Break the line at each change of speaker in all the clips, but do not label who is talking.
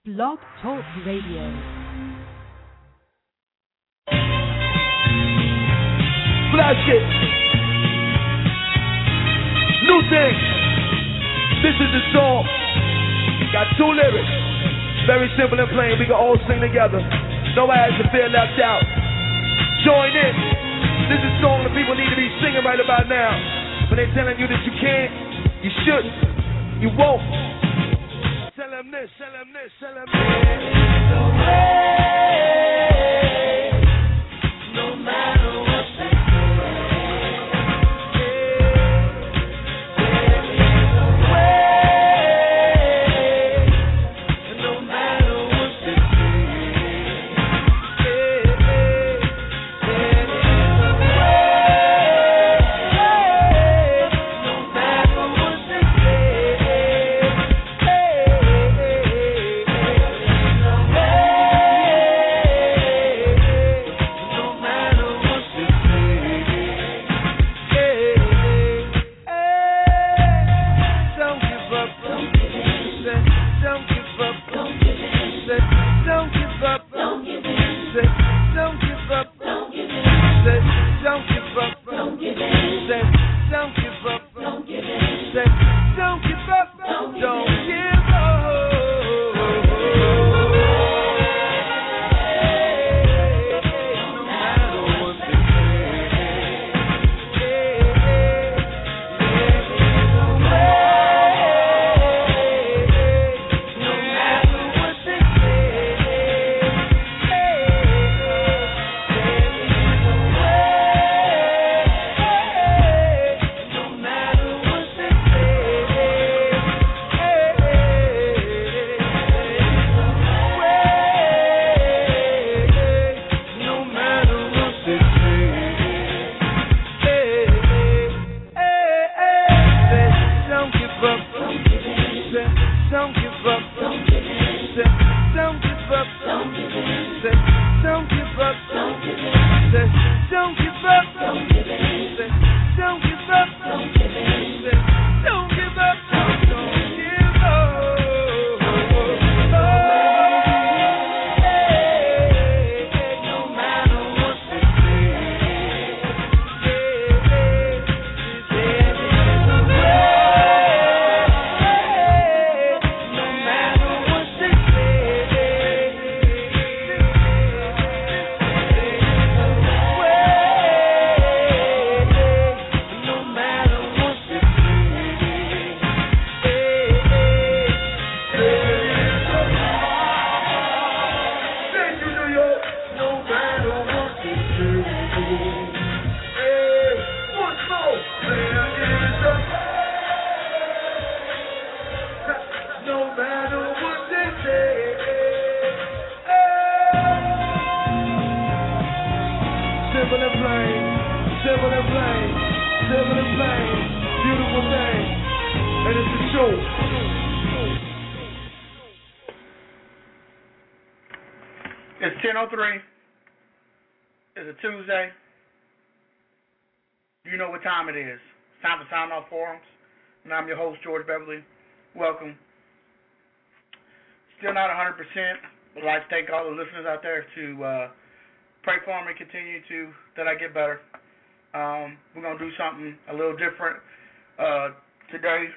Blog Talk Radio.
Flash it. New thing. This is the song. Got two lyrics. Very simple and plain. We can all sing together. Nobody has to feel left out. Join in. This is a song that people need to be singing right about now. When they're telling you that you can't, you shouldn't, you won't. Tell them this, tell them this, tell them this. No way, no matter what they
It's 10:03. It's a Tuesday. You know what time it is. It's time for Sound Off Forums. And I'm your host, George Beverly. Welcome. Still not 100%, but I'd like to thank all the listeners out there to pray for me and continue that I get better. We're going to do something a little different today.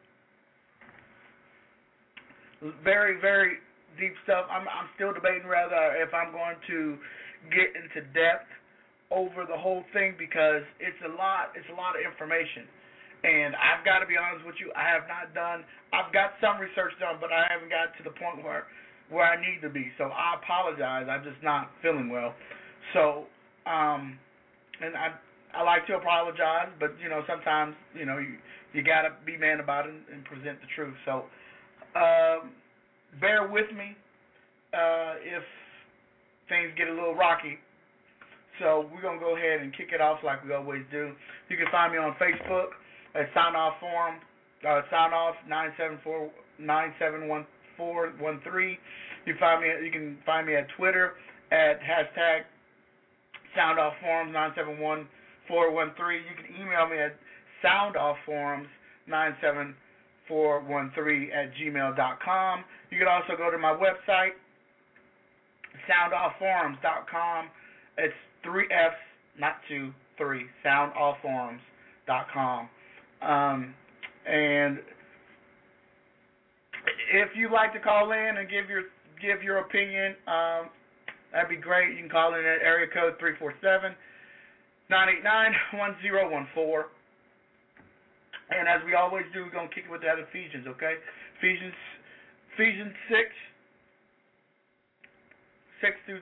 Very, very deep stuff. I'm still debating rather if I'm going to get into depth over the whole thing because it's a lot of information. And I've got to be honest with you, I've got some research done, but I haven't got to the point where I need to be. So I apologize. I'm just not feeling well. So and I like to apologize, but sometimes you got to be man about it and present the truth. So bear with me if things get a little rocky. So we're going to go ahead and kick it off like we always do. You can find me on Facebook at Sound Off Forum, Sound Off 97413. You can find me at Twitter at hashtag Sound Off Forums 971413. You can email me at soundoffforums 97413 soundoffforums413@gmail.com. You can also go to my website, soundoffforums.com. It's 3 F's, not 2, 3, soundoffforums.com. And if you'd like to call in and give your opinion, that'd be great. You can call in at area code 347-989-1014. And as we always do, we're going to kick it with that Ephesians, okay? Ephesians 6 through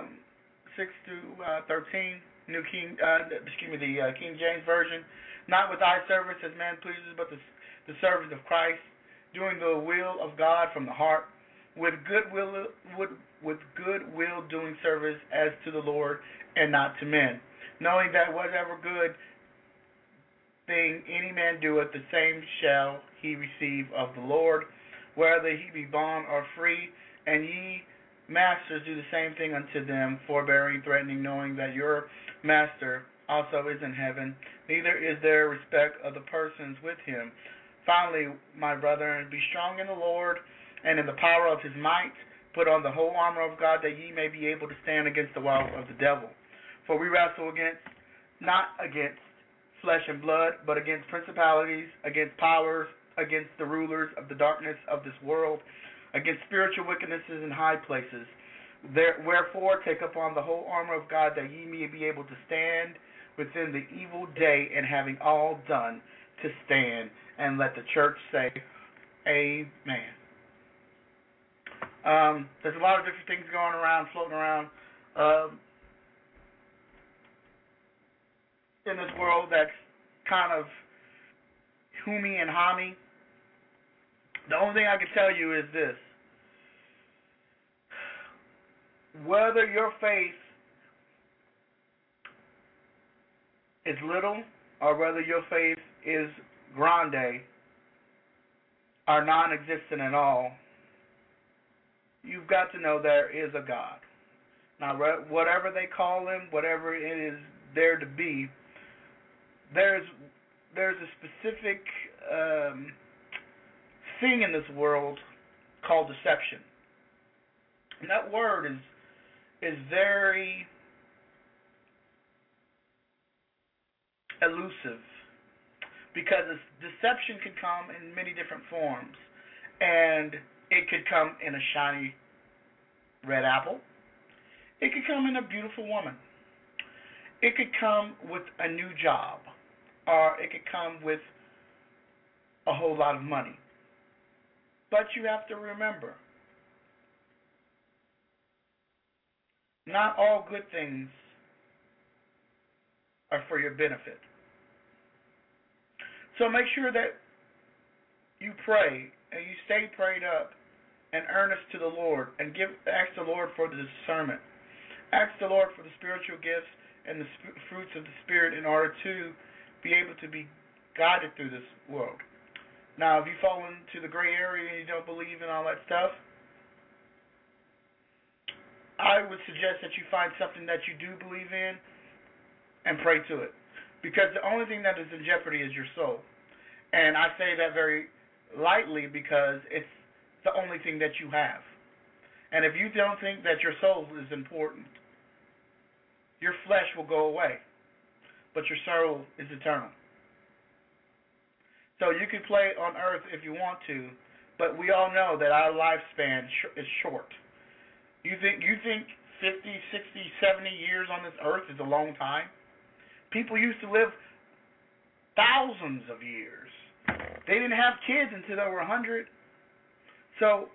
13, the King James Version. Not with eye service as man pleases, but the service of Christ, doing the will of God from the heart, with good will doing service as to the Lord and not to men, knowing that whatever good thing any man doeth, the same shall he receive of the Lord, whether he be bond or free. And ye masters do the same thing unto them, forbearing, threatening, knowing that your master also is in heaven, neither is there respect of the persons with him. Finally, my brethren, be strong in the Lord and in the power of his might. Put on the whole armor of God, that ye may be able to stand against the wiles of the devil. For we wrestle not against flesh and blood, but against principalities, against powers, against the rulers of the darkness of this world, against spiritual wickednesses in high places. Wherefore, take upon the whole armor of God, that ye may be able to stand within the evil day, and having all done, to stand. And let the church say, Amen. There's a lot of different things going around, floating around in this world that's kind of hummy and hammy. The only thing I can tell you is this: whether your faith is little or whether your faith is grande or non-existent at all, you've got to know there is a God. Now, whatever they call him, whatever it is there to be, there's a specific thing in this world called deception. And that word is very elusive, because deception can come in many different forms, and it could come in a shiny red apple. It could come in a beautiful woman. It could come with a new job, or it could come with a whole lot of money. But you have to remember, not all good things are for your benefit. So make sure that you pray and you stay prayed up and earnest to the Lord, and ask the Lord for the discernment. Ask the Lord for the spiritual gifts and the fruits of the Spirit in order to be able to be guided through this world. Now, if you fall into the gray area and you don't believe in all that stuff, I would suggest that you find something that you do believe in and pray to it. Because the only thing that is in jeopardy is your soul. And I say that very lightly because it's the only thing that you have. And if you don't think that your soul is important, your flesh will go away, but your soul is eternal. So you can play on earth if you want to, but we all know that our lifespan is short. You think 50, 60, 70 years on this earth is a long time? People used to live thousands of years. They didn't have kids until they were 100. So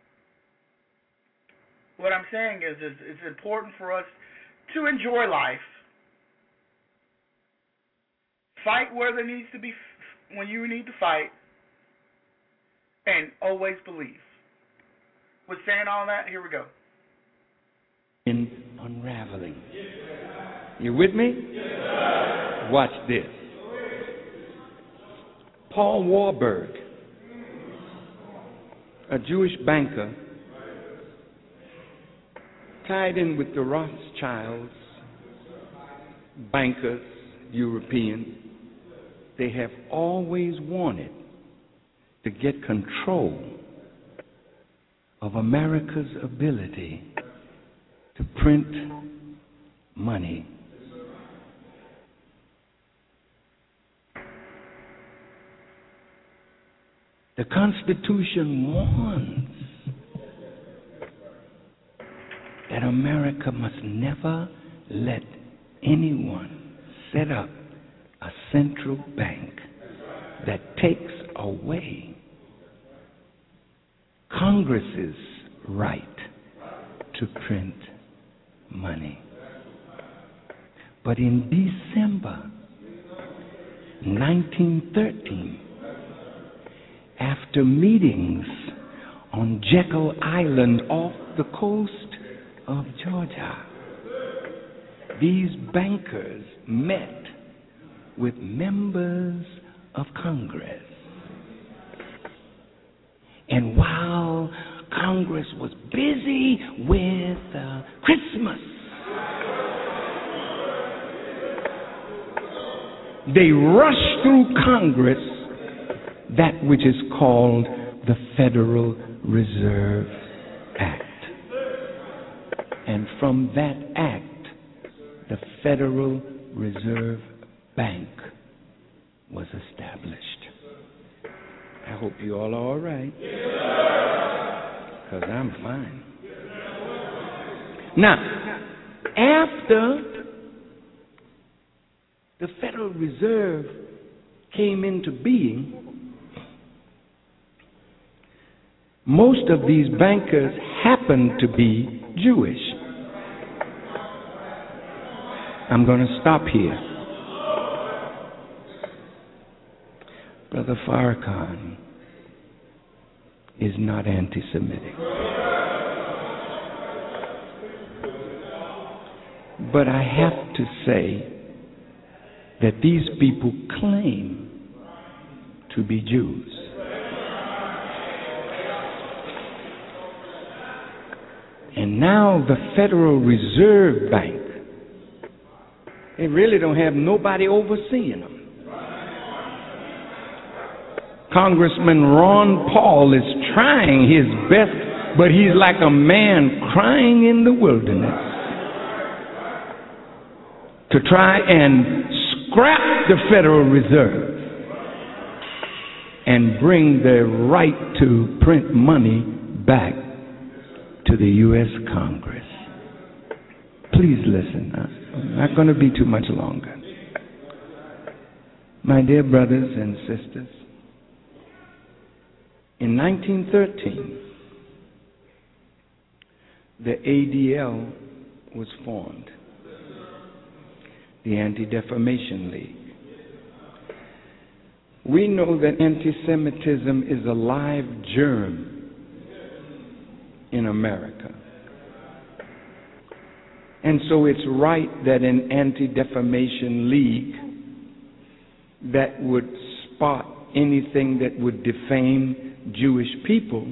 what I'm saying is it's important for us to enjoy life. Fight where there needs to be, when you need to fight, and always believe. With saying all that, here we go.
In unraveling. You with me? Watch this. Paul Warburg, a Jewish banker, tied in with the Rothschilds, bankers, European. They have always wanted to get control of America's ability to print money. The Constitution warns that America must never let anyone set up a central bank that takes away Congress's right to print money. But in December 1913, after meetings on Jekyll Island off the coast of Georgia, these bankers met with members of Congress. And while Congress was busy with Christmas, they rushed through Congress that which is called the Federal Reserve Act. And from that act, the Federal Reserve Bank was established. I hope you all are all right, because I'm fine. Now, after the Federal Reserve came into being, most of these bankers happened to be Jewish. I'm going to stop here. Brother Farrakhan is not anti-Semitic. But I have to say that these people claim to be Jews. And now the Federal Reserve Bank, they really don't have nobody overseeing them. Congressman Ron Paul is trying his best, but he's like a man crying in the wilderness to try and scrap the Federal Reserve and bring the right to print money back to the U.S. Congress. Please listen. I'm not going to be too much longer. My dear brothers and sisters, in 1913, the ADL was formed, the Anti-Defamation League. We know that anti-Semitism is a live germ in America. And so it's right that an Anti-Defamation League that would spot anything that would defame Jewish people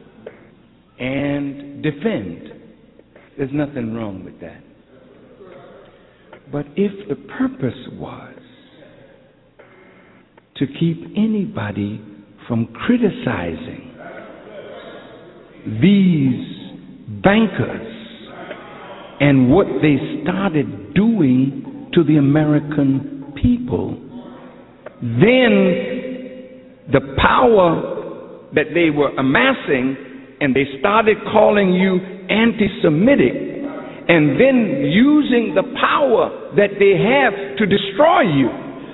and defend. There's nothing wrong with that. But if the purpose was to keep anybody from criticizing these bankers and what they started doing to the American people, then the power that they were amassing, and they started calling you anti-Semitic, and then using the power that they have to destroy you.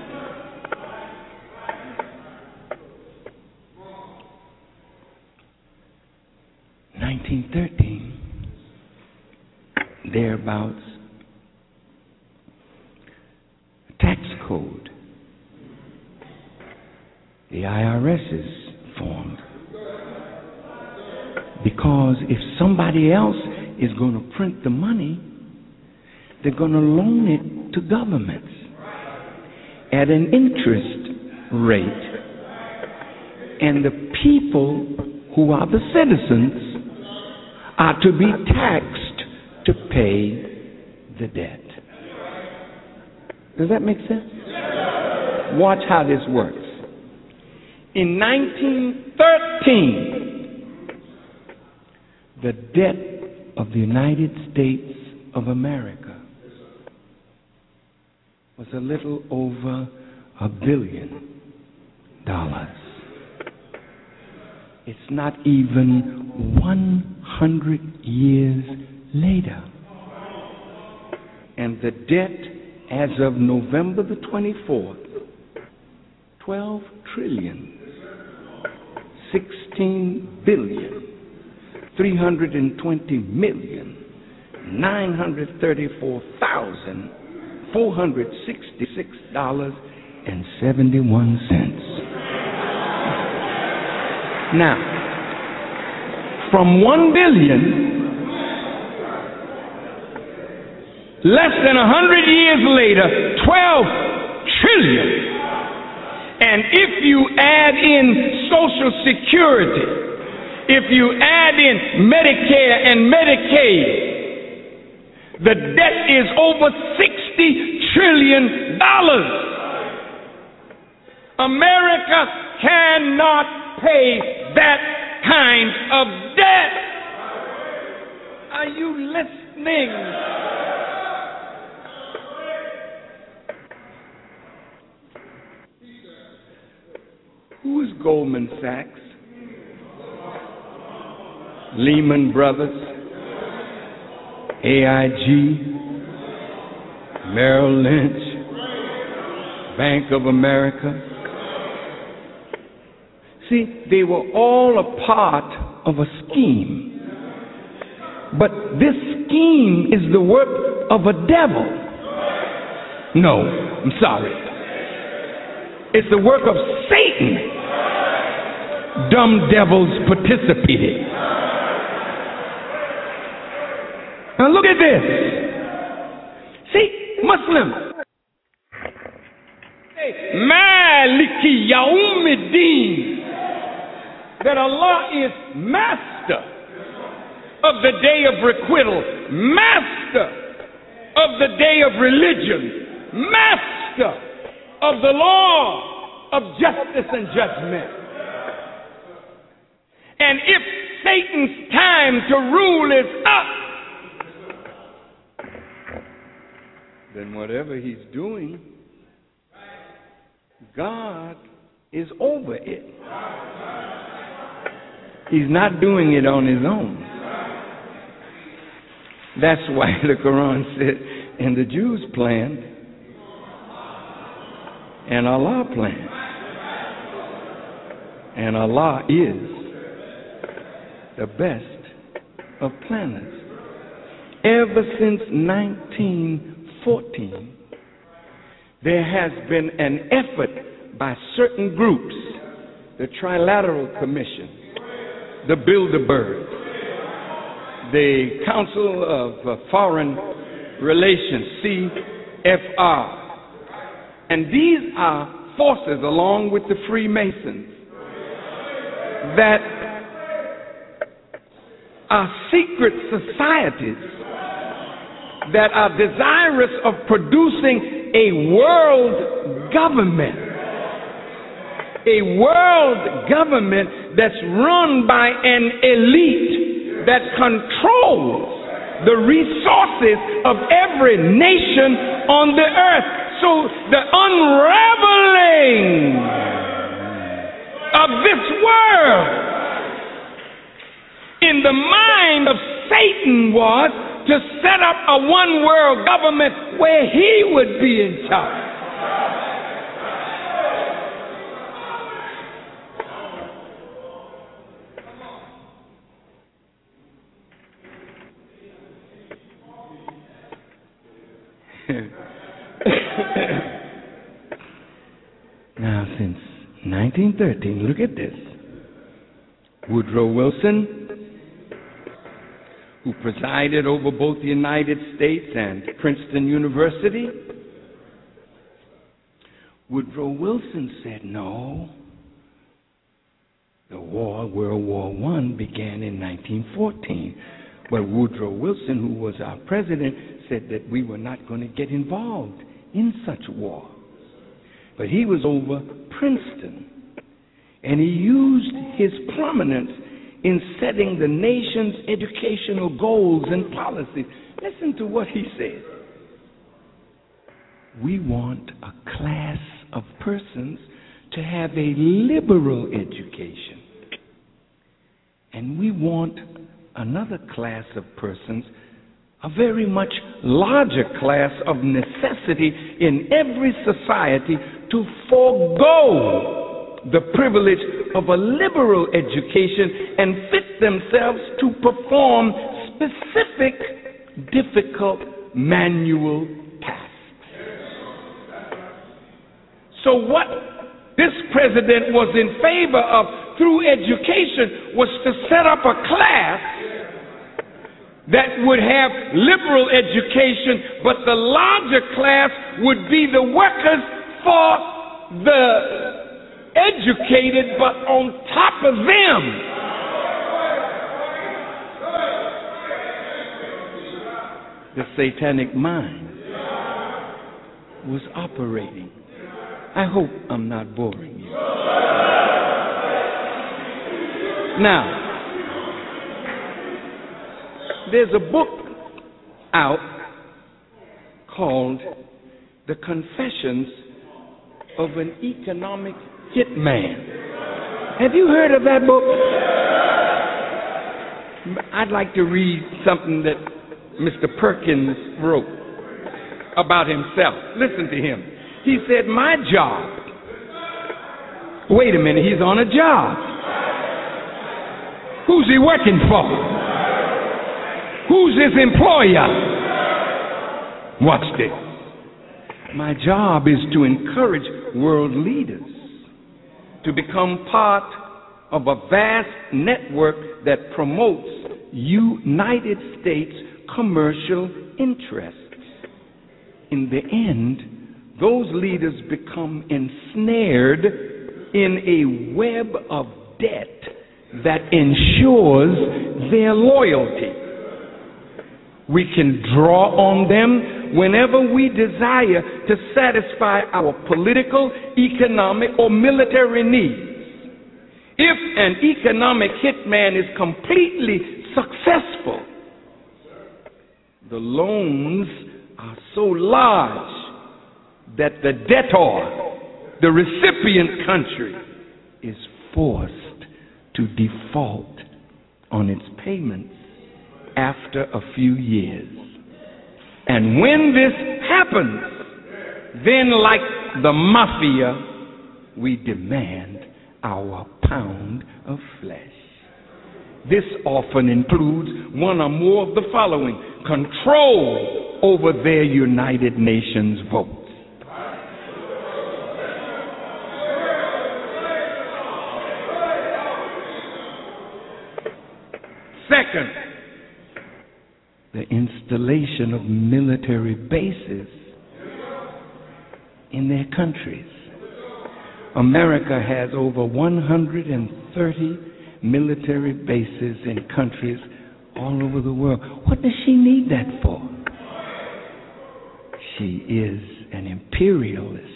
In 1913, thereabouts, a tax code, the IRS is formed. Because if somebody else is going to print the money, they're going to loan it to governments at an interest rate. And the people who are the citizens are to be taxed to pay the debt. Does that make sense? Watch how this works. In 1913, the debt of the United States of America was a little over $1 billion. It's not even 100 years later. And the debt as of November the 24th, 12 trillion, 16 billion, 320 million, 934,466.71. Now, from 1 billion, less than 100 years later, 12 trillion. And if you add in Social Security, if you add in Medicare and Medicaid, the debt is over $60 trillion. America cannot pay that kind of debt. Are you listening? Who is Goldman Sachs? Lehman Brothers, AIG, Merrill Lynch, Bank of America. See, they were all a part of a scheme. But this scheme is the work of a devil. No, I'm sorry. It's the work of Satan. Dumb devils participated. Now look at this. See, Muslim. Maliki Yaumiddin. That Allah is master of the day of requital, master of the day of religion, master of the law of justice and judgment. And if Satan's time to rule is up, then whatever he's doing, God is over it. He's not doing it on his own. That's why the Quran said, and the Jews planned, and Allah planned. And Allah is the best of planners. Ever since 1914, there has been an effort by certain groups, the Trilateral Commission, the Bilderberg, the Council of Foreign Relations, CFR. And these are forces, along with the Freemasons, that are secret societies that are desirous of producing a world government. A world government that's run by an elite that controls the resources of every nation on the earth. So the unraveling of this world in the mind of Satan was to set up a one world government where he would be in charge. Now, since 1913, look at this. Woodrow Wilson, who presided over both the United States and Princeton University, Woodrow Wilson said, no, the war, World War I, began in 1914. But Woodrow Wilson, who was our president, said that we were not going to get involved in such war. But he was over Princeton. And he used his prominence in setting the nation's educational goals and policies. Listen to what he said. We want a class of persons to have a liberal education. And we want another class of persons, a very much larger class of necessity in every society, to forego the privilege of a liberal education and fit themselves to perform specific, difficult manual tasks. So what this president was in favor of through education was to set up a class that would have liberal education, but the larger class would be the workers for the educated, but on top of them, the satanic mind was operating. I hope I'm not boring you. Now, there's a book out called The Confessions of an Economic Hitman. Have you heard of that book? I'd like to read something that Mr. Perkins wrote about himself. Listen to him. He said, my job. Wait a minute, he's on a job. Who's he working for? Who's his employer? Watch this. My job is to encourage world leaders to become part of a vast network that promotes United States commercial interests. In the end, those leaders become ensnared in a web of debt that ensures their loyalty. We can draw on them whenever we desire to satisfy our political, economic, or military needs. If an economic hitman is completely successful, the loans are so large that the debtor, the recipient country, is forced to default on its payments after a few years. And when this happens, then like the mafia, we demand our pound of flesh. This often includes one or more of the following: control over their United Nations votes, second, the installation of military bases in their countries. America has over 130 military bases in countries all over the world. What does she need that for? She is an imperialist.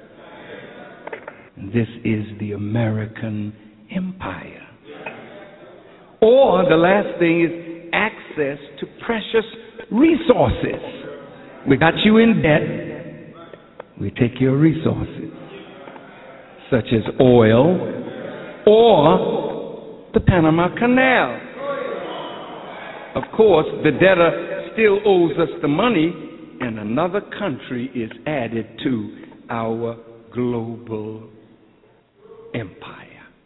This is the American empire. Or the last thing is access to precious resources. We got you in debt. We take your resources, such as oil or the Panama Canal. Of course, the debtor still owes us the money, and another country is added to our global empire.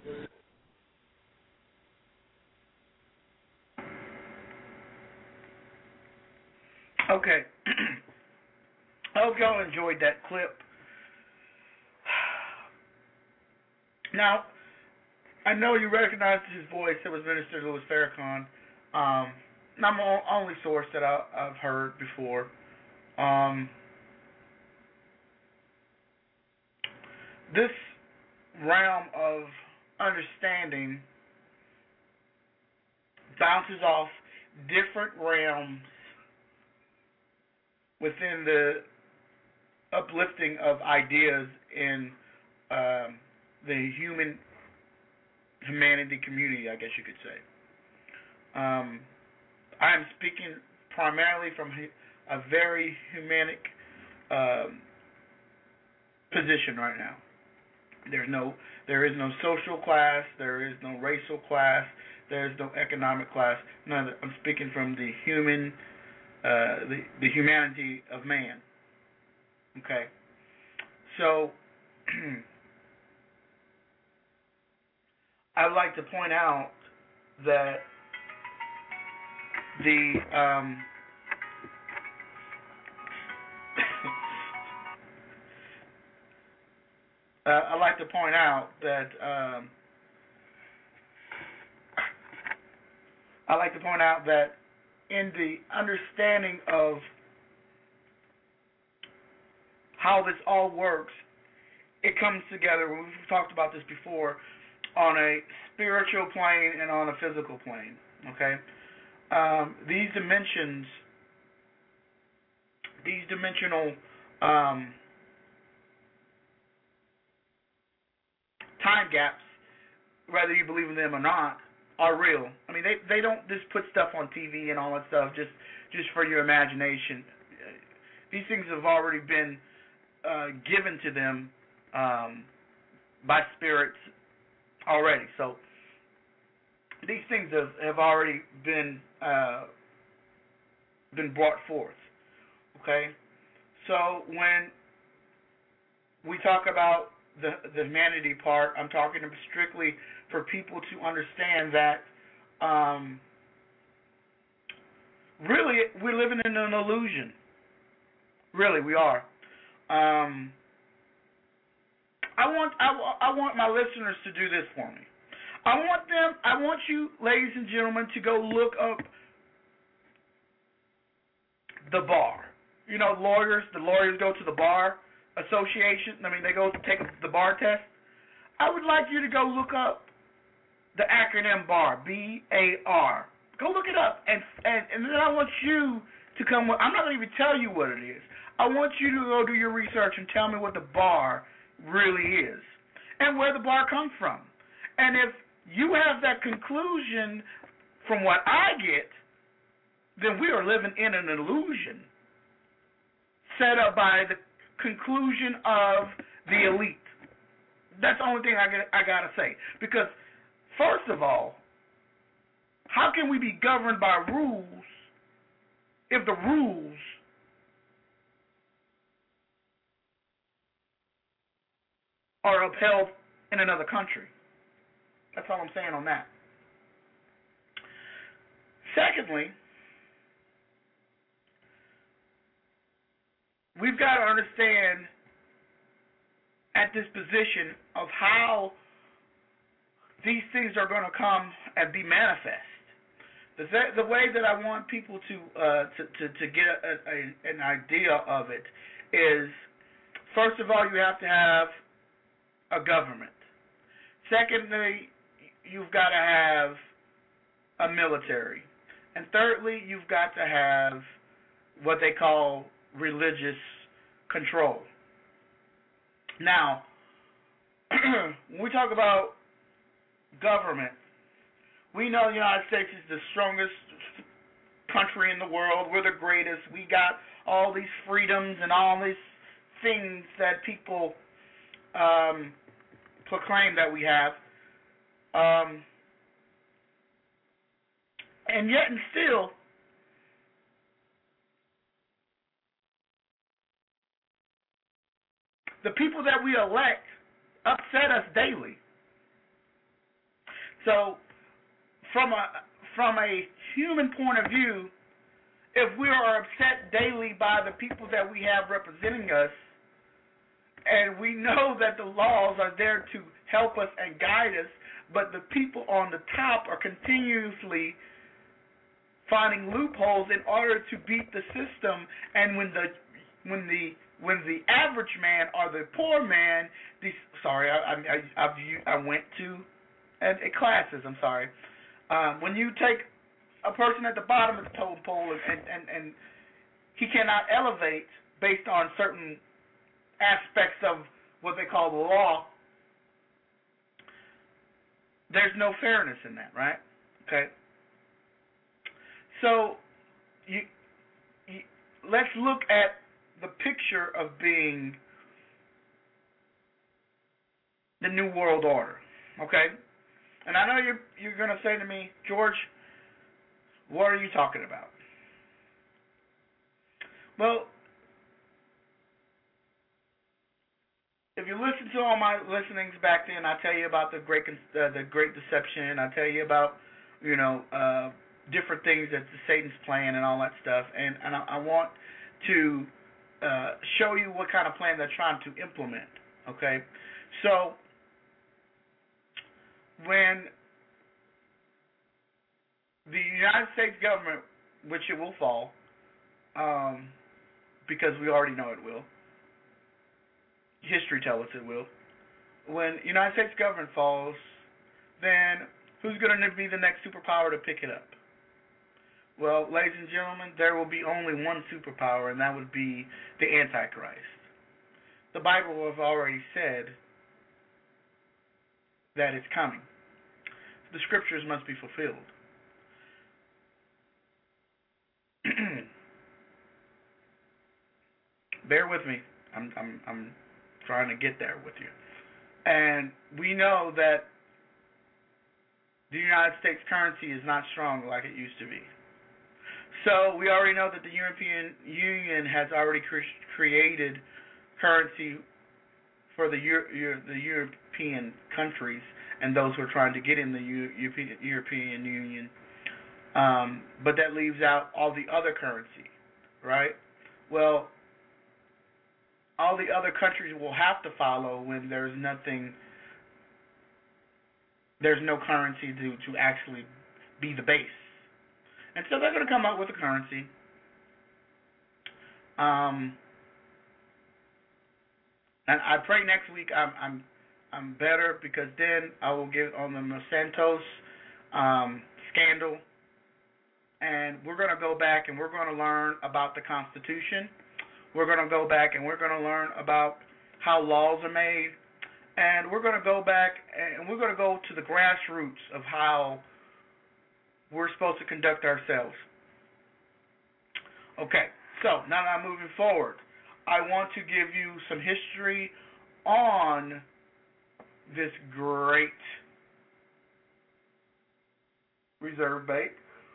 Okay. I hope y'all enjoyed that clip. Now, I know you recognized his voice. It was Minister Louis Farrakhan. Not my only source that I've heard before. This realm of understanding bounces off different realms within the uplifting of ideas in the human humanity community, I guess you could say. I am speaking primarily from a very humanic position right now. There is no social class, there is no racial class, there is no economic class. None of it. I'm speaking from the the humanity of man. Okay, so I'd like to point out that I'd like to point out that in the understanding of how this all works, it comes together. We've talked about this before, on a spiritual plane and on a physical plane. Okay, these dimensional time gaps, whether you believe in them or not, are real. I mean, they don't just put stuff on TV and all that stuff just for your imagination. These things have already been given to them by spirits already. So these things have already been brought forth. Okay, so when we talk about the humanity part, I'm talking strictly for people to understand that really we're living in an illusion. Really, we are. I want my listeners to do this for me. I want you, ladies and gentlemen, to go look up the bar. You know, the lawyers go to the bar association. I mean, they go take the bar test. I would like you to go look up the acronym BAR, B-A-R. Go look it up, and then I want you to come with, I'm not going to even tell you what it is. I want you to go do your research and tell me what the bar really is and where the bar comes from. And if you have that conclusion from what I get, then we are living in an illusion set up by the conclusion of the elite. That's the only thing I got to say. Because, first of all, how can we be governed by rules if the rules are upheld in another country? That's all I'm saying on that. Secondly, we've got to understand at this position of how these things are going to come and be manifest. The way that I want people to get an idea of it is, first of all, you have to have a government. Secondly, you've got to have a military. And thirdly, you've got to have what they call religious control. Now, when we talk about government, we know the United States is the strongest country in the world. We're the greatest. We got all these freedoms and all these things that people proclaim that we have. And yet and still, the people that we elect upset us daily. So, from a human point of view, if we are upset daily by the people that we have representing us, and we know that the laws are there to help us and guide us, but the people on the top are continuously finding loopholes in order to beat the system, and when the average man or the poor man, I went to classes. I'm sorry. When you take a person at the bottom of the totem pole and he cannot elevate based on certain aspects of what they call the law, there's no fairness in that, right? Okay. So let's look at the picture of being the New World Order, okay? And I know you're going to say to me, George, what are you talking about? Well, if you listen to all my listenings back then, I tell you about the Great Deception. I tell you about, different things that Satan's plan and all that stuff. And I want to show you what kind of plan they're trying to implement. Okay, so when the United States government, which it will fall, because we already know it will. History tells us it will. When the United States government falls, then who's going to be the next superpower to pick it up? Well, ladies and gentlemen, there will be only one superpower, and that would be the Antichrist. The Bible has already said that it's coming. The scriptures must be fulfilled. Bear with me. I'm trying to get there with you. And we know that the United States currency is not strong like it used to be. So we already know that the European Union has already created currency for the European countries and those who are trying to get in the European Union. But that leaves out all the other currency, right? Well, all the other countries will have to follow when there's no currency to actually be the base. And so they're going to come up with a currency. And I pray next week I'm better, because then I will get on the Monsanto's scandal, and we're going to go back and we're going to learn about the Constitution. We're going to go back and we're going to learn about how laws are made, and we're going to go back and we're going to go to the grassroots of how we're supposed to conduct ourselves. Okay, so now that I'm moving forward, I want to give you some history on this great Reserve Bank.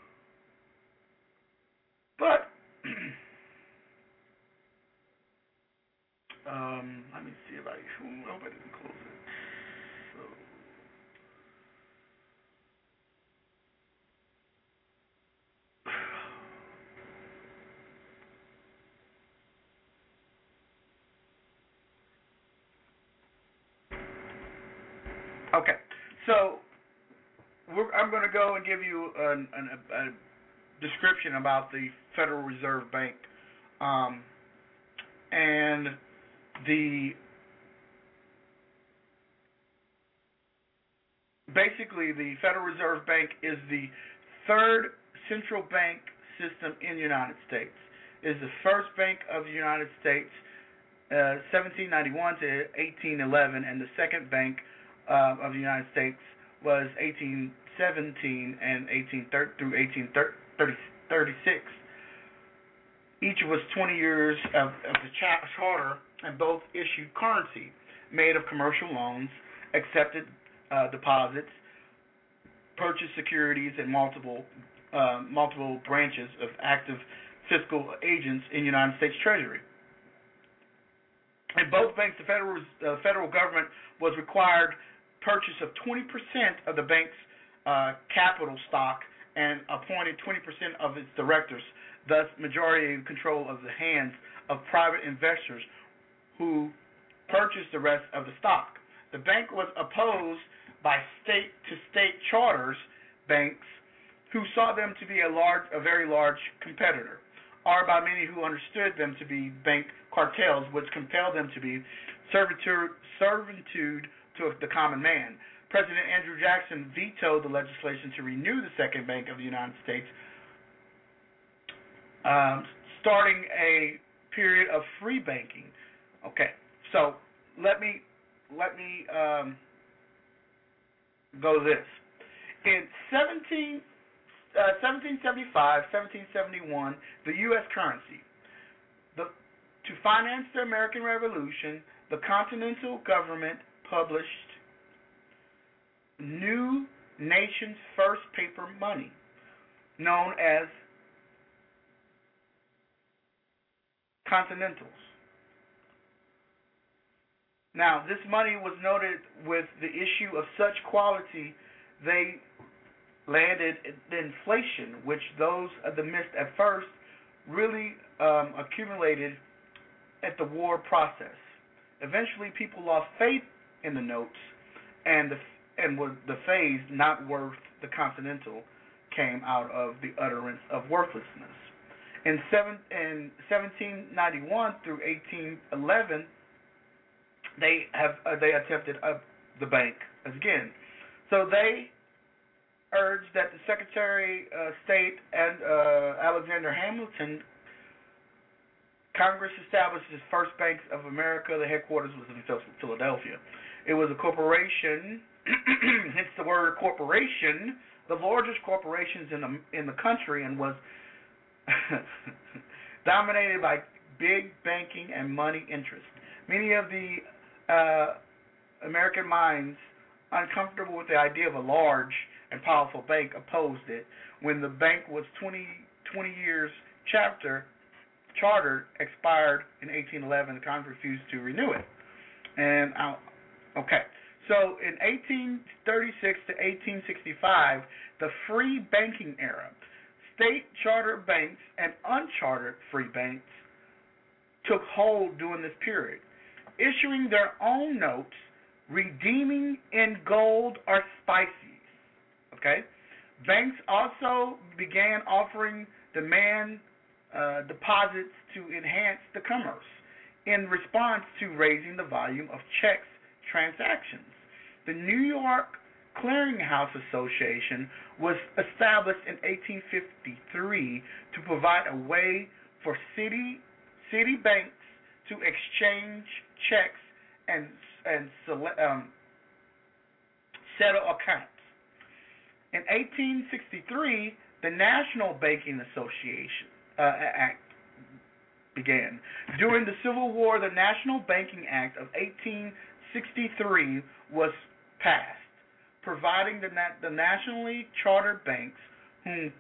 But let me see if I hope I didn't close it. Okay, so I'm going to go and give you a description about the Federal Reserve Bank, and basically the Federal Reserve Bank is the third central bank system in the United States. It is the first bank of the United States, 1791 to 1811, and the second bank of the United States was 1817 and through 1836. Each was 20 years of the charter, and both issued currency made of commercial loans, accepted deposits, purchased securities, and multiple branches of active fiscal agents in the United States Treasury. In both banks, the federal government was required purchase of 20% of the bank's capital stock and appointed 20% of its directors, thus majority control of the hands of private investors who purchased the rest of the stock. The bank was opposed by state-to-state charters banks who saw them to be a very large competitor, or by many who understood them to be bank cartels, which compelled them to be servitude to the common man. President Andrew Jackson vetoed the legislation to renew the Second Bank of the United States, starting a period of free banking. Okay, so let me goes this. In 1775, 1771, the U.S. currency. To finance the American Revolution, the Continental government published new nation's first paper money, known as Continentals. Now, this money was noted with the issue of such quality, they landed the inflation, which those of the missed at first really accumulated at the war process. Eventually, people lost faith in the notes, and the phrase "not worth the Continental" came out of the utterance of worthlessness. In 1791 through 1811, they attempted the bank again. So they urged that the Secretary of State and Alexander Hamilton, Congress established the first Bank of America. The headquarters was in Philadelphia. It was a corporation, hence the word corporation, the largest corporations in the country, and was dominated by big banking and money interests. Many of the American minds, uncomfortable with the idea of a large and powerful bank, opposed it. When the bank was 20 years chartered expired in 1811, the Congress refused to renew it. So in 1836 to 1865, the free banking era. State chartered banks and unchartered free banks took hold during this period, issuing their own notes, redeeming in gold or spices. Okay? Banks also began offering demand deposits to enhance the commerce in response to raising the volume of checks transactions. The New York Clearinghouse Association was established in 1853 to provide a way for city banks to exchange checks and settle accounts. In 1863, the National Banking Association Act began. During the Civil War, the National Banking Act of 1863 was passed, providing the nationally chartered banks whom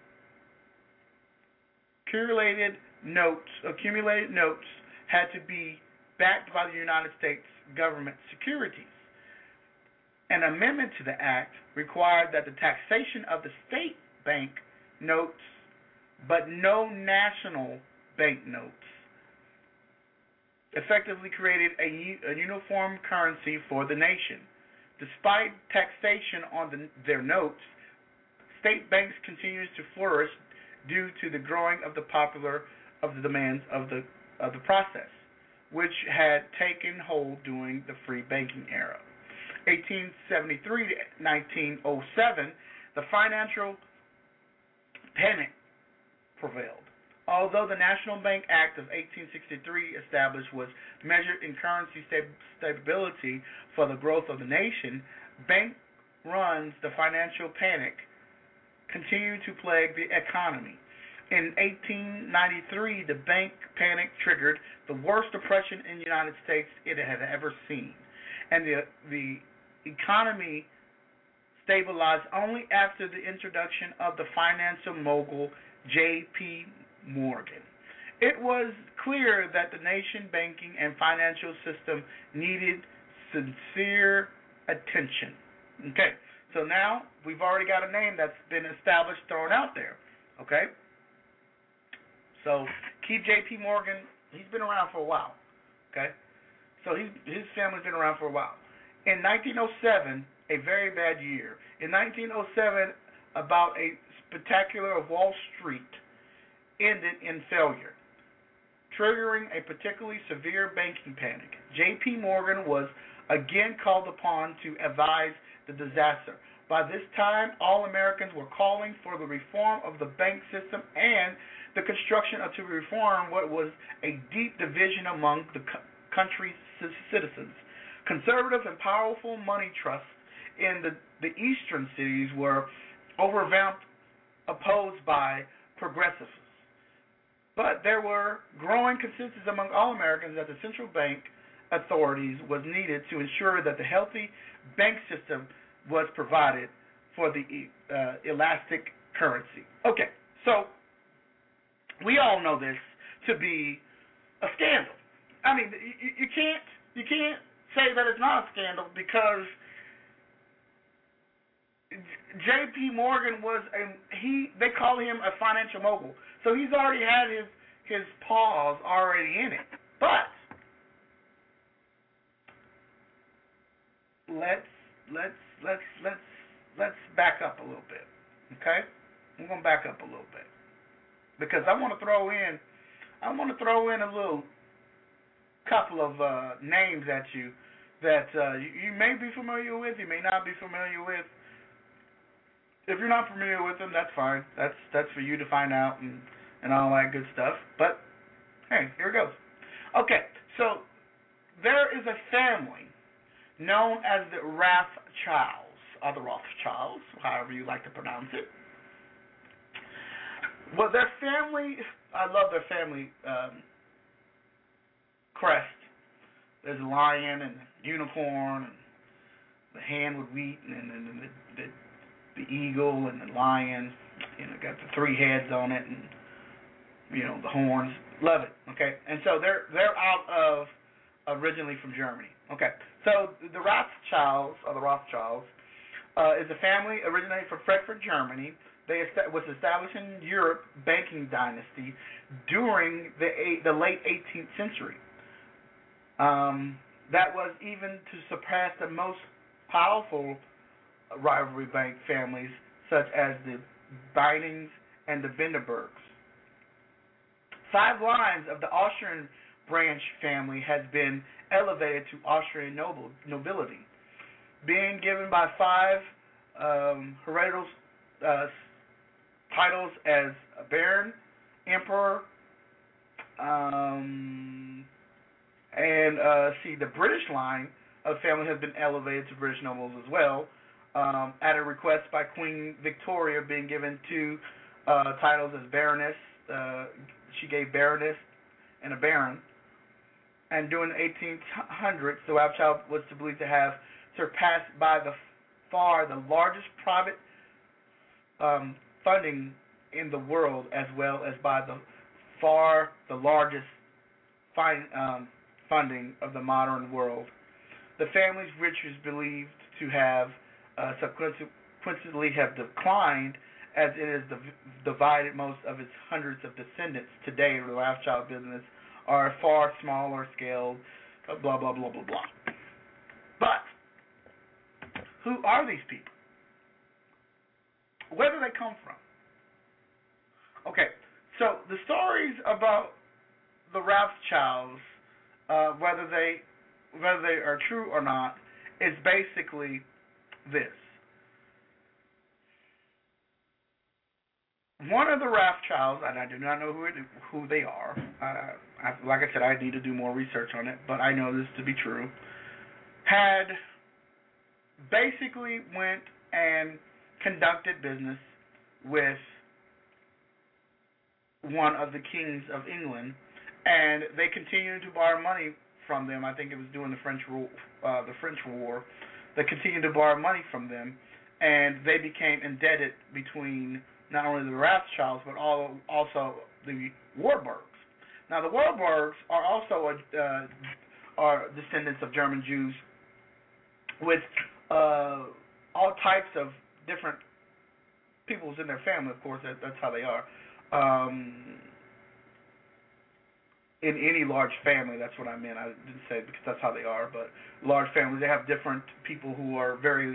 accumulated notes had to be backed by the United States government securities. An amendment to the act required that the taxation of the state bank notes, but no national bank notes, effectively created a uniform currency for the nation. Despite taxation on their notes, state banks continued to flourish due to the growing of the demands of the process, which had taken hold during the free banking era. 1873 to 1907, the financial panic prevailed. Although the National Bank Act of 1863 established was measured in currency stability for the growth of the nation, bank runs, the financial panic, continued to plague the economy. In 1893, the bank panic triggered the worst depression in the United States it had ever seen, and the economy stabilized only after the introduction of the financial mogul J.P. Morgan. It was clear that the nation banking and financial system needed sincere attention. Okay, so now we've already got a name that's been established, thrown out there. Okay, so keep J.P. Morgan. He's been around for a while. Okay, so his family's been around for a while. In 1907, a very bad year. In 1907, about a spectacular of Wall Street ended in failure, triggering a particularly severe banking panic. J.P. Morgan was again called upon to advise the disaster. By this time, all Americans were calling for the reform of the bank system and the construction to reform what was a deep division among the country's citizens. Conservative and powerful money trusts in the eastern cities were overwhelmed, opposed by progressives. But there were growing consensus among all Americans that the central bank authorities was needed to ensure that the healthy bank system was provided for the elastic currency. Okay, so we all know this to be a scandal. I mean, you can't say that it's not a scandal because J.P. Morgan they call him a financial mogul. So he's already had his paws already in it. But let's back up a little bit. Okay? I'm going to back up a little bit. Because I want to throw in a little couple of names at you that you may be familiar with, you may not be familiar with. If you're not familiar with them, that's fine. That's for you to find out and all that good stuff. But hey, here it goes. Okay, so there is a family known as the Rothschilds, or the Rothschilds, however you like to pronounce it. Well, their family, I love their family crest. There's a lion and a unicorn and the hand with wheat and the eagle and the lion. You know, got the three heads on it and the horns. Love it. Okay, and so they're out of originally from Germany. Okay, so the Rothschilds is a family originating from Frankfurt, Germany. They was established in Europe banking dynasty during the late 18th century. That was even to surpass the most powerful rivalry bank families such as the Vinings and the Hindenburgs. 5 lines of the Austrian branch family has been elevated to Austrian nobility, being given by 5 hereditary titles as Baron, Emperor, the British line of family has been elevated to British nobles as well, at a request by Queen Victoria, being given 2 titles as Baroness. She gave Baroness and a Baron. And during the 1800s, the Rothschild was believed to have surpassed by far the largest private funding in the world, as well as by the largest funding of the modern world. The family's riches believed to have subsequently have declined, as it has divided most of its hundreds of descendants today. The Rothschild business are far smaller scale, blah, blah, blah, blah, blah. But who are these people? Where do they come from? Okay, so the stories about the Rothschilds, whether they are true or not, is basically this. One of the Rothschilds, and I do not know who they are. Like I said, I need to do more research on it, but I know this to be true. Had basically went and conducted business with one of the kings of England, and they continued to borrow money from them. I think it was during the French War. They continued to borrow money from them, and they became indebted between not only the Rothschilds, but also the Warburgs. Now, the Warburgs are also are descendants of German Jews with all types of different peoples in their family. Of course, that's how they are. In any large family, that's what I meant. I didn't say it because that's how they are, but large families, they have different people who are very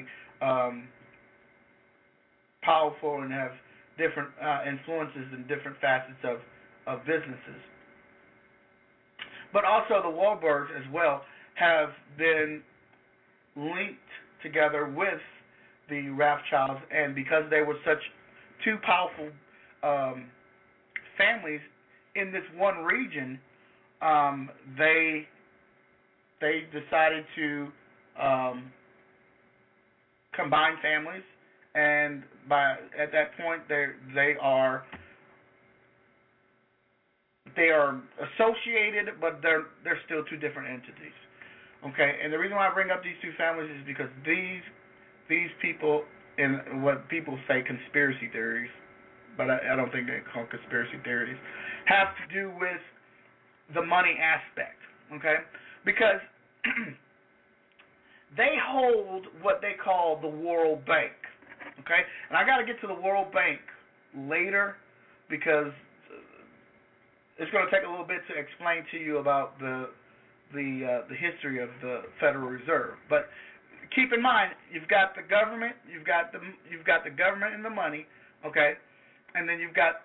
powerful and have different influences in different facets of businesses. But also the Warburgs as well have been linked together with the Rothschilds, and because they were such 2 powerful families in this one region, they decided to combined families, and at that point they are associated, but they're still two different entities. Okay, and the reason why I bring up these two families is because these people, in what people say conspiracy theories, but I don't think they call conspiracy theories, have to do with the money aspect. Okay, because they hold what they call the World Bank. Okay, and I got to get to the World Bank later because it's going to take a little bit to explain to you about the history of the Federal Reserve. But keep in mind, you've got the government, you've got the government and the money, okay, and then you've got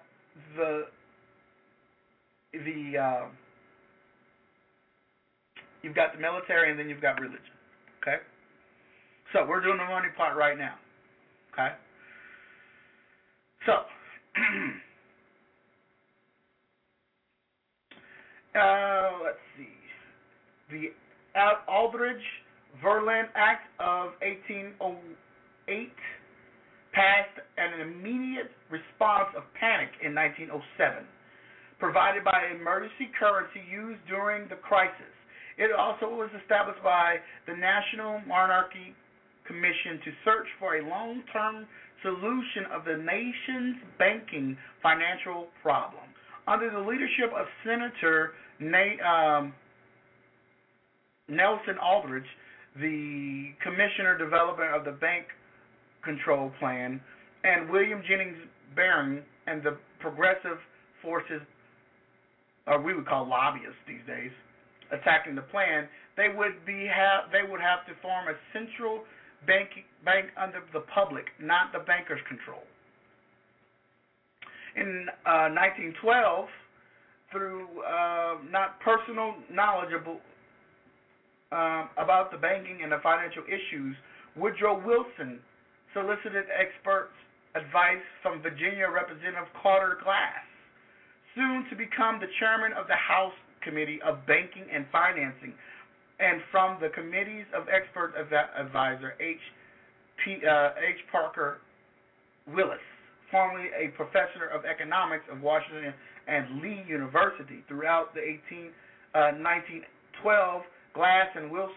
you've got the military, and then you've got religion. Okay, so we're doing the money part right now. Okay, so. Let's see. The Aldrich-Verland Act of 1808 passed an immediate response of panic in 1907, provided by emergency currency used during the crisis. It also was established by the National Monarchy Commission to search for a long-term solution of the nation's banking financial problem. Under the leadership of Senator Nelson Aldrich, the Commissioner Development of the Bank Control Plan, and William Jennings Bryan and the progressive forces, or we would call lobbyists these days, attacking the plan, they would have to form a central bank under the public, not the bankers' control. In 1912, through not personal knowledgeable about the banking and the financial issues, Woodrow Wilson solicited experts' advice from Virginia Representative Carter Glass, soon to become the chairman of the House Committee of Banking and Financing, and from the committees of expert advisor H. Parker Willis, formerly a professor of economics of Washington and Lee University. Throughout the 1912, Glass and Willis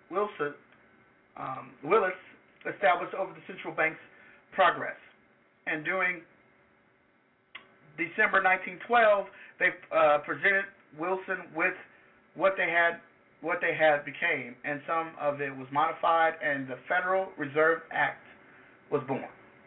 established over the central bank's progress. And during December 1912, they presented Wilson with what they had became, and some of it was modified, and the Federal Reserve Act was born.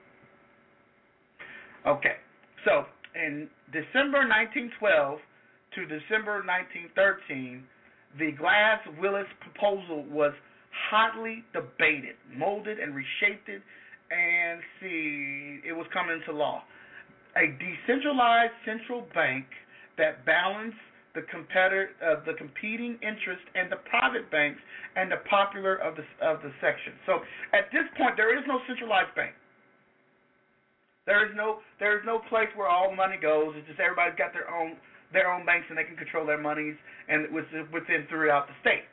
Okay, so in December 1912 to December 1913, the Glass-Willis proposal was hotly debated, molded, and reshaped, and it was coming into law. A decentralized central bank that balanced the competing interest and the private banks and the popular of the section. So at this point, there is no centralized bank. There is no place where all money goes. It's just everybody's got their own banks, and they can control their monies and within throughout the state.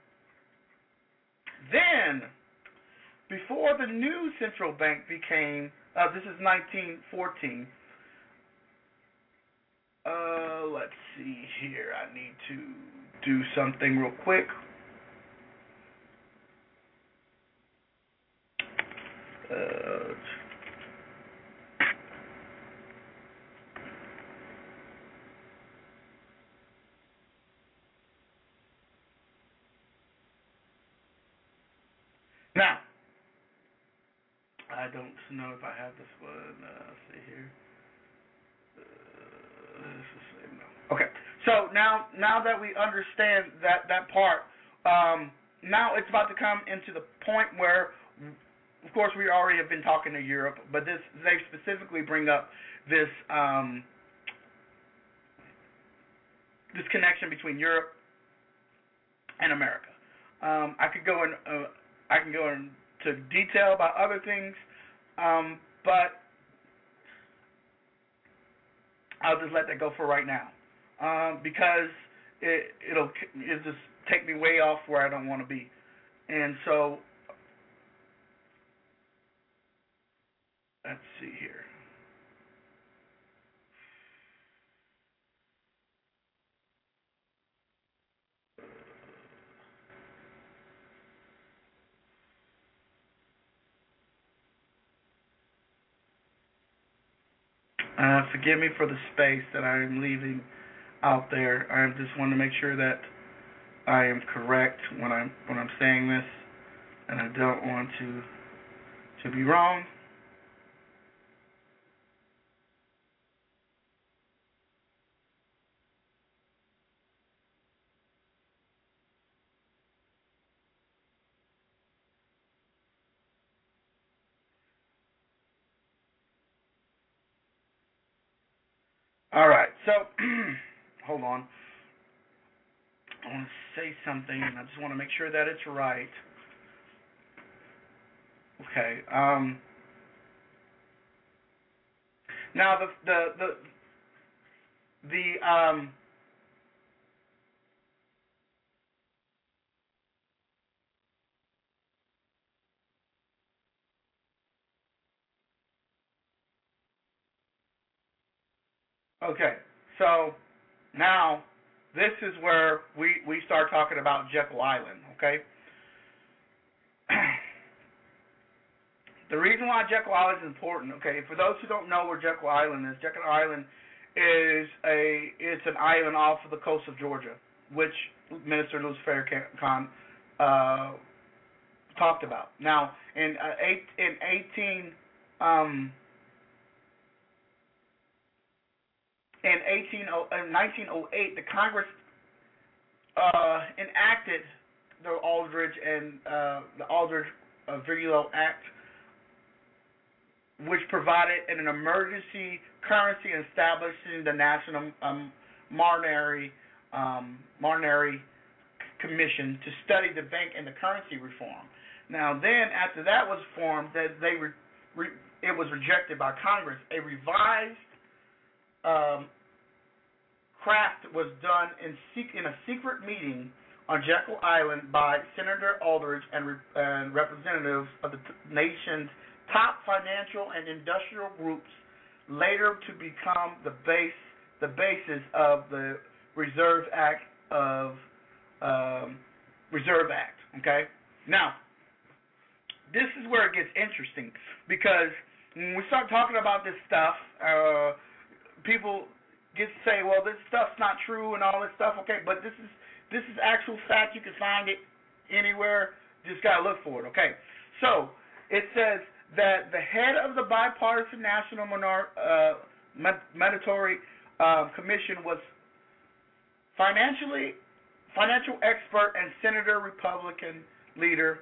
Then, before the new central bank became, this is 1914. Let's see here. I need to do something real quick. Now, I don't know if I have this one. Let's see here. Okay, so now that we understand that part, now it's about to come into the point where, of course, we already have been talking to Europe, but they specifically bring up this this connection between Europe and America. I can go into detail about other things, but I'll just let that go for right now, because it'll just take me way off where I don't want to be. And so let's see here. Forgive me for the space that I am leaving out there. I just want to make sure that I am correct when I'm saying this, and I don't want to be wrong. All right, so hold on. I want to say something, and I just want to make sure that it's right. Okay. Now okay. So now this is where we start talking about Jekyll Island. Okay. The reason why Jekyll Island is important, okay, for those who don't know where Jekyll Island is, Jekyll Island is it's an island off of the coast of Georgia, which Minister Louis Farrakhan talked about. Now, in 1908, the Congress enacted the Aldrich and the Aldrich-Vigelow Act, which provided an emergency currency and establishing the National Monetary Commission to study the bank and the currency reform. Now, then, after that was formed, that it was rejected by Congress. A revised craft was done in a secret meeting on Jekyll Island by Senator Aldrich and representatives of the nation's top financial and industrial groups, later to become the basis of the Reserve Act Okay. Now, this is where it gets interesting, because when we start talking about this stuff, people get to say, well, this stuff's not true and all this stuff. Okay, but this is actual fact. You can find it anywhere. Just gotta look for it. Okay. So it says that the head of the bipartisan National Monetary Commission was financial expert and Senator Republican leader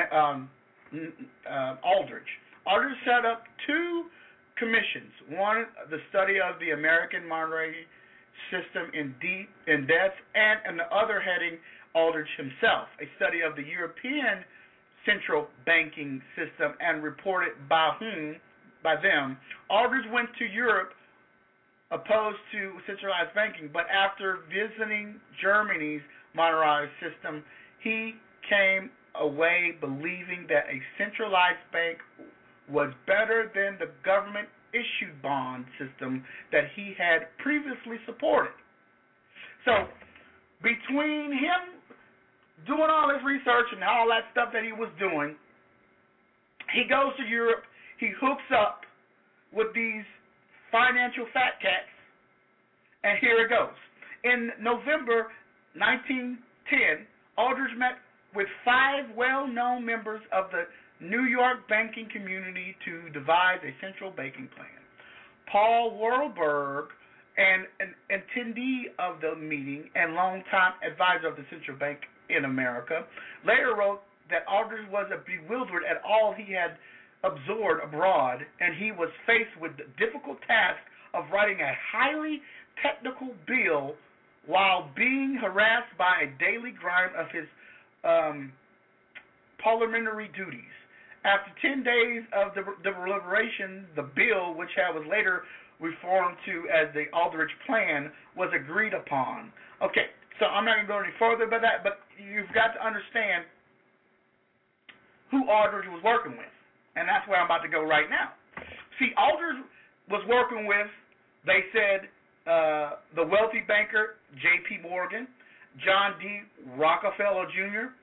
Aldrich. Aldrich set up two commissions. One, the study of the American monetary system in depth, and the other heading Aldrich himself, a study of the European central banking system, and reported by them. Aldrich went to Europe opposed to centralized banking, but after visiting Germany's monetary system, he came away believing that a centralized bank was better than the government-issued bond system that he had previously supported. So, between him doing all his research and all that stuff that he was doing, he goes to Europe, he hooks up with these financial fat cats, and here it goes. In November 1910, Aldrich met with 5 well-known members of the New York banking community to devise a central banking plan. Paul Warburg, an attendee of the meeting and longtime advisor of the central bank in America, later wrote that Aldrich was bewildered at all he had absorbed abroad, and he was faced with the difficult task of writing a highly technical bill while being harassed by a daily grind of his parliamentary duties. After 10 days of deliberation, the bill, which was later reformed to as the Aldrich Plan, was agreed upon. Okay, so I'm not going to go any further about that, but you've got to understand who Aldrich was working with, and that's where I'm about to go right now. See, Aldridge was working with, they said, the wealthy banker J.P. Morgan, John D. Rockefeller Jr.,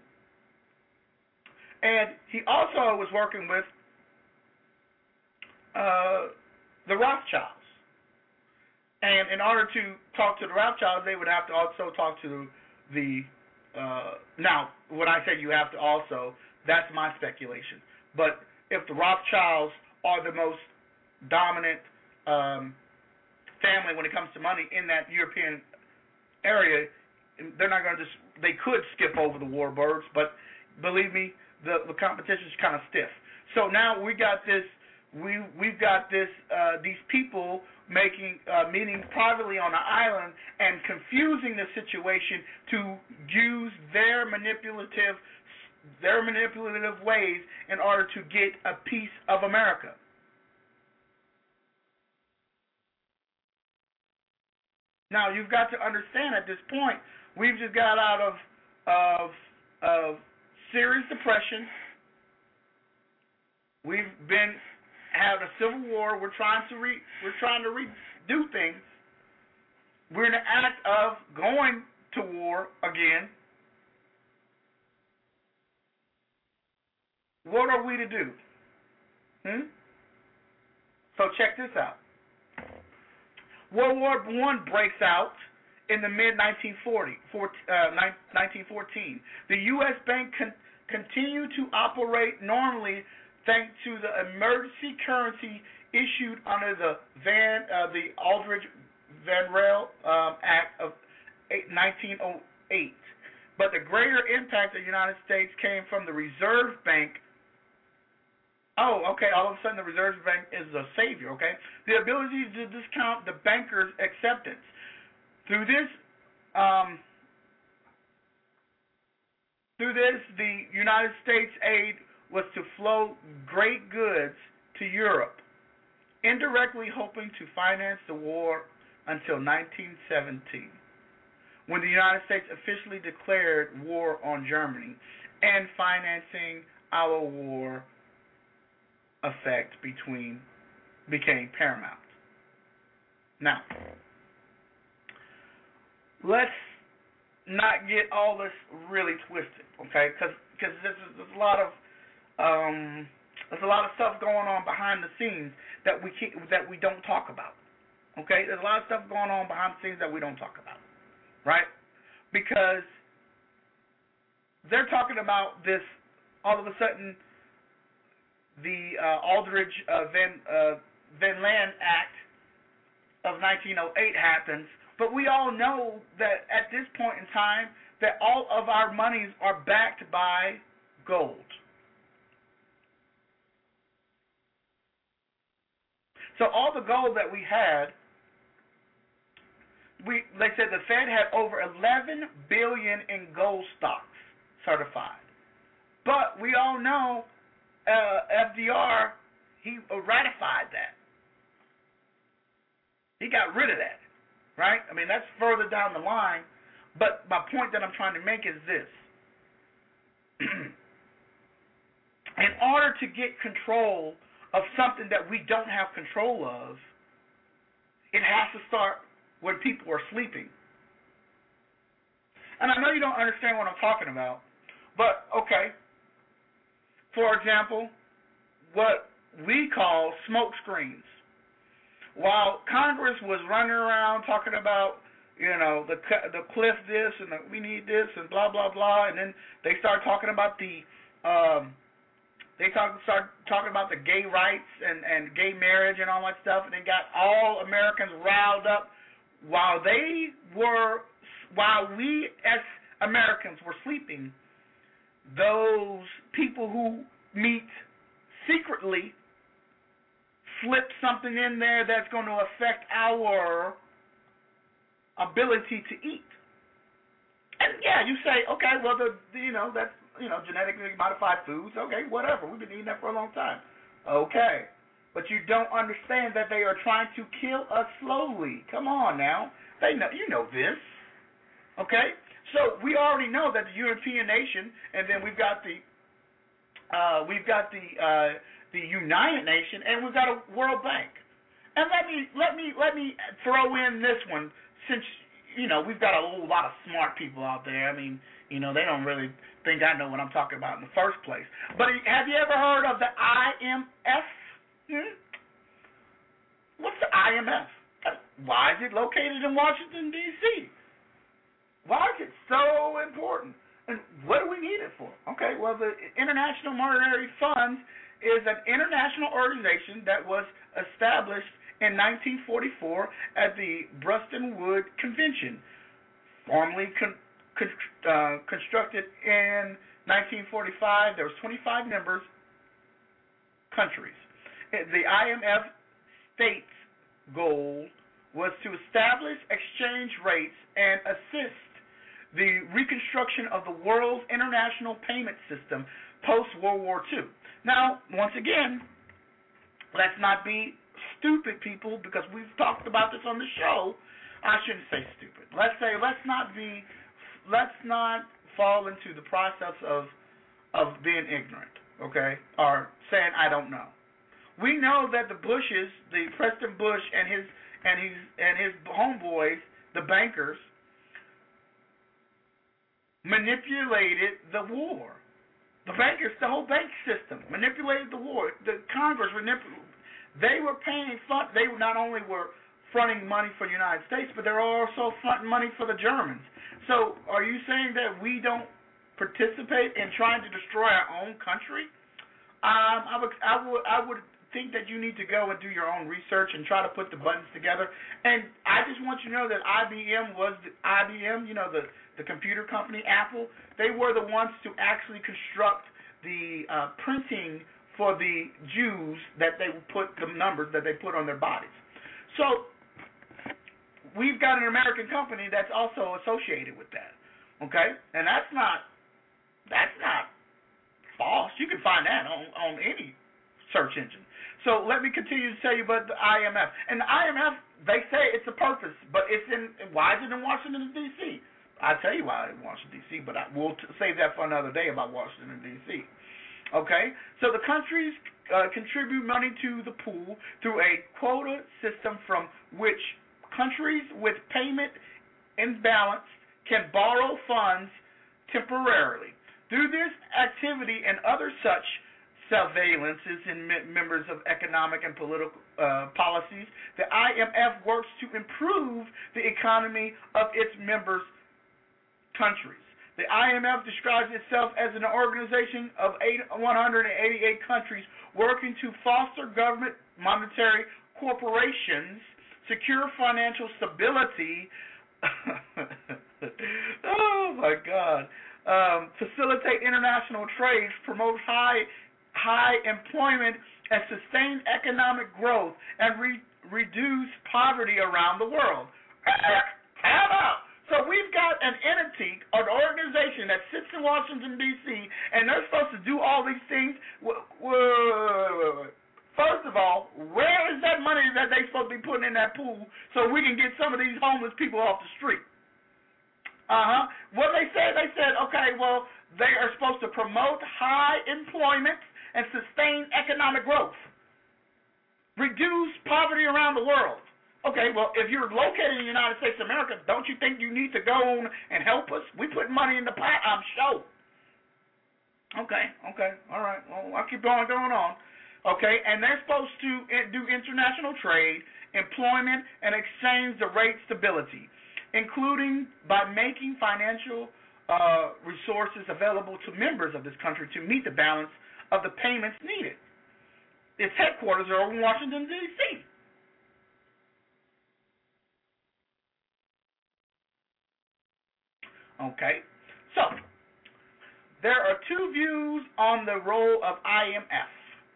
and he also was working with the Rothschilds. And in order to talk to the Rothschilds, they would have to also talk to the now, when I say you have to also, that's my speculation. But if the Rothschilds are the most dominant family when it comes to money in that European area, they're not going to just, they could skip over the Warburgs, but believe me, the competition is kind of stiff. So now we got this, we've got this, these people meeting privately on an island and confusing the situation to use their manipulative ways in order to get a piece of America. Now you've got to understand at this point, we've just got out of serious depression. We've had a civil war. We're trying to redo things. We're in the act of going to war again. What are we to do? So check this out. World War I breaks out in the mid-1914. The U.S. Bank continued to operate normally thanks to the emergency currency issued under the Aldrich-Van Rail Act of 1908. But the greater impact of the United States came from the Reserve Bank. Oh, okay, all of a sudden the Reserve Bank is a savior, okay? The ability to discount the bankers' acceptance. Through this, the United States aid was to flow great goods to Europe, indirectly hoping to finance the war until 1917, when the United States officially declared war on Germany, and financing our war effect became paramount. Now, let's not get all this really twisted, okay? Because there's a lot of stuff going on behind the scenes that we don't talk about. Okay, there's a lot of stuff going on behind the scenes that we don't talk about, right? Because they're talking about this. All of a sudden, the Aldrich Van Land Act of 1908 happens, but we all know that at this point in time, that all of our monies are backed by gold. So all the gold that we had, they said the Fed had over $11 billion in gold stocks certified. But we all know FDR, he ratified that. He got rid of that, right? I mean, that's further down the line. But my point that I'm trying to make is this. In order to get control of something that we don't have control of, it has to start when people are sleeping. And I know you don't understand what I'm talking about, but okay. For example, what we call smoke screens. While Congress was running around talking about, the cliff this and we need this and blah blah blah, and then they start talking about the start talking about the gay rights and gay marriage and all that stuff, and they got all Americans riled up while we as Americans were sleeping. Those people who meet secretly slip something in there that's going to affect our ability to eat. And yeah, you say, okay, well, that's genetically modified foods. Okay, whatever. We've been eating that for a long time. Okay, but you don't understand that they are trying to kill us slowly. Come on now, they know. You know this. Okay, so we already know that the European nation, and then we've got the the United Nations, and we've got a World Bank. And let me throw in this one, since we've got a whole lot of smart people out there. I mean, they don't really think I know what I'm talking about in the first place. But have you ever heard of the IMF? What's the IMF? Why is it located in Washington, D.C.? Why is it so important? And what do we need it for? Okay, well, the International Monetary Fund is an international organization that was established in 1944 at the Bretton Woods Convention, formally constructed in 1945. There was 25 members countries. The IMF states goal was to establish exchange rates and assist the reconstruction of the world's international payment system post-World War II. Now, once again, let's not be stupid, people, because we've talked about this on the show. I shouldn't say stupid. Let's not fall into the process of being ignorant, okay, or saying I don't know. We know that the Bushes, the President Bush and his homeboys, the bankers, manipulated the war. The bankers, the whole bank system, manipulated the war. The Congress they were paying fund. They not only were fronting money for the United States, but they're also fronting money for the Germans. So, are you saying that we don't participate in trying to destroy our own country? I would think that you need to go and do your own research and try to put the buttons together. And I just want you to know that IBM, the computer company, Apple, they were the ones to actually construct the printing for the Jews that they put the numbers that they put on their bodies. So we've got an American company that's also associated with that. Okay? And that's not false. You can find that on any search engine. So let me continue to tell you about the IMF. And the IMF, they say it's a purpose, but why is it in Washington, D.C.? I'll tell you why it's in Washington, D.C., but we'll save that for another day about Washington, D.C. Okay? So the countries contribute money to the pool through a quota system from which countries with payment imbalance can borrow funds temporarily. Through this activity and other such surveillances in members of economic and political policies, the IMF works to improve the economy of its members' countries. The IMF describes itself as an organization of 188 countries working to foster government, monetary corporations, secure financial stability, oh my God, facilitate international trade, promote high employment, and sustain economic growth, and reduce poverty around the world. How about? So we've got an entity, an organization that sits in Washington, D.C., and they're supposed to do all these things. First of all, where is that money that they're supposed to be putting in that pool so we can get some of these homeless people off the street? What they said, okay, well, they are supposed to promote high employment and sustain economic growth, reduce poverty around the world. Okay, well, if you're located in the United States of America, don't you think you need to go on and help us? We put money in the pot, I'm sure. Okay, all right. Well, I'll keep going on. Okay, and they're supposed to do international trade, employment, and exchange the rate stability, including by making financial resources available to members of this country to meet the balance of the payments needed. Its headquarters are in Washington, D.C. Okay, so there are two views on the role of IMF.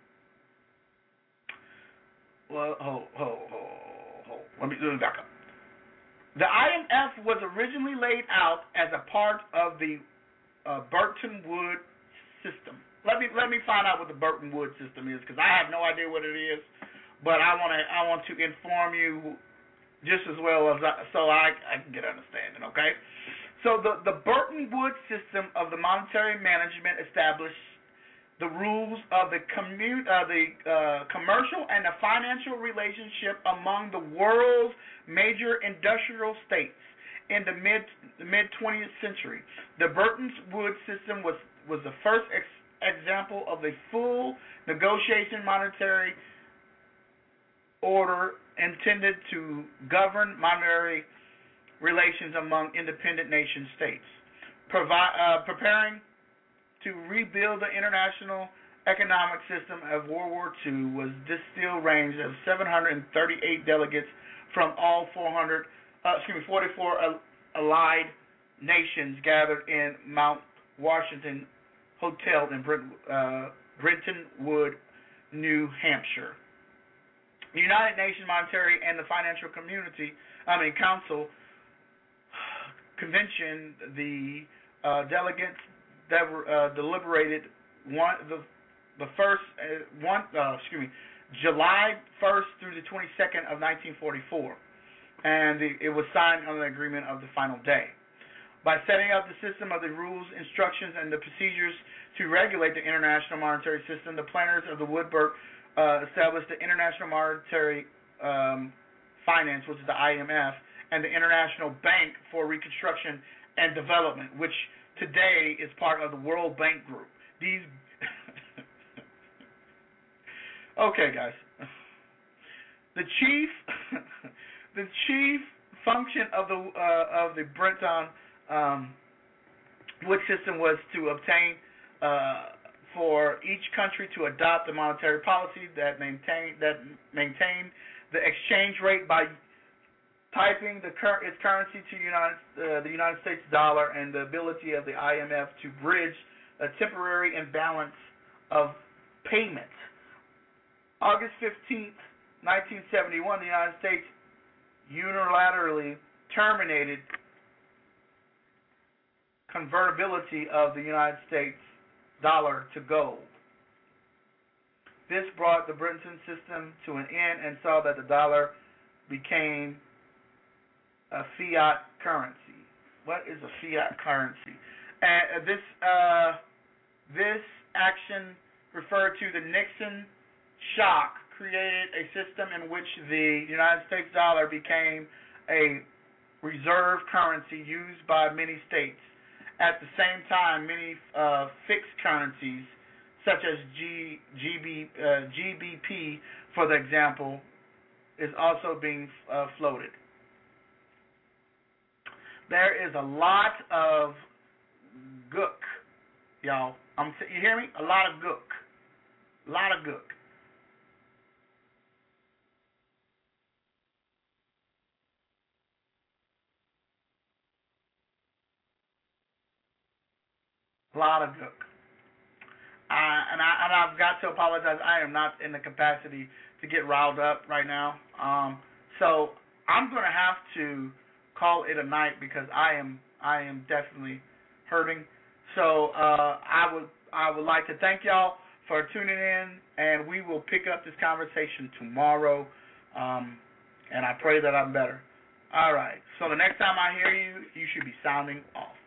Well, let me back up. The IMF was originally laid out as a part of the Bretton Woods system. Let me find out what the Bretton Woods system is, because I have no idea what it is, but I want to inform you just as well as so I can get understanding. Okay. So the Bretton Woods system of the monetary management established the rules of the commercial and the financial relationship among the world's major industrial states in the mid 20th century. The Bretton Woods system was the first example of a full negotiation monetary order intended to govern monetary relations among independent nation states. Preparing to rebuild the international economic system of World War II was this still range of 738 delegates from all 44 allied nations gathered in Mount Washington Hotel in Bretton Woods, New Hampshire. The United Nations Monetary and the Financial Council Convention, the delegates that were deliberated July 1st through the 22nd of 1944, and it was signed on the agreement of the final day. By setting up the system of the rules, instructions, and the procedures to regulate the international monetary system, the planners of the Woodburn established the International Monetary Finance, which is the IMF, and the International Bank for Reconstruction and Development, which today is part of the World Bank Group. These okay, guys. The chief function of the Bretton Woods system was to obtain for each country to adopt a monetary policy that maintained the exchange rate by typing its currency to the United States dollar, and the ability of the IMF to bridge a temporary imbalance of payments. August 15th, 1971, the United States unilaterally terminated convertibility of the United States dollar to gold. This brought the Bretton system to an end and saw that the dollar became a fiat currency. What is a fiat currency? And this action referred to the Nixon shock, created a system in which the United States dollar became a reserve currency used by many states. At the same time, many fixed currencies, such as GBP, for the example, is also being floated. There is a lot of gook, y'all. You hear me? A lot of gook. A lot of gook. A lot of gook. And I've got to apologize. I am not in the capacity to get riled up right now. So I'm going to have to call it a night because I am definitely hurting. So I would like to thank y'all for tuning in, and we will pick up this conversation tomorrow. And I pray that I'm better. All right. So the next time I hear you, you should be sounding off.